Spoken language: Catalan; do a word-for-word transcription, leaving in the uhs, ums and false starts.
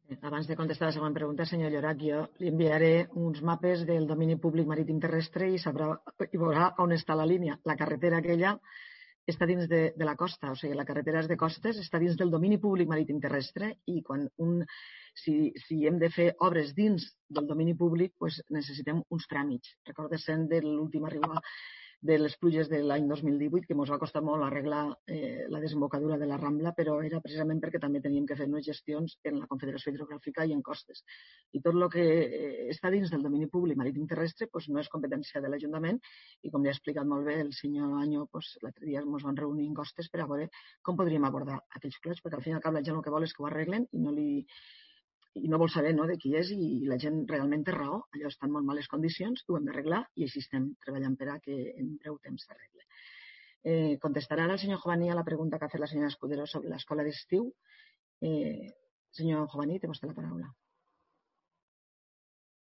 Abans de contestar la següent pregunta, senyor Llorac, jo li enviaré uns mapes del domini públic marítim terrestre i sabrà i veurà on està la línia. La carretera aquella està dins de, de la costa, o sigui, la carretera és de costes, està dins del domini públic marítim terrestre i quan un, si, si hem de fer obres dins del domini públic, pues necessitem uns tràmits. Recorda-se'n de l'última riba de les pluges de l'any dos mil divuit, que ens va costar molt arreglar eh, la desembocadura de la Rambla, però era precisament perquè també teníem que fer unes gestions en la Confederació Hidrogràfica i en costes. I tot el que eh, està dins del domini públic marítim terrestre pues, no és competència de l'Ajuntament i, com li ha explicat molt bé el senyor Año, pues, l'altre dia ens van reunir en costes per a veure com podríem abordar aquells clots, perquè al fin i al cap la gent el que vol és que ho arreglen i no li i no vol saber no, de qui és i la gent realment té raó, allò està en molt males condicions, ho hem d'arreglar i així estem treballant per a que en breu temps s'arregle. Eh, contestarà ara el senyor Jovaní a la pregunta que ha fet la senyora Escudero sobre l'escola d'estiu. Eh, senyor Jovaní, té vostè la paraula.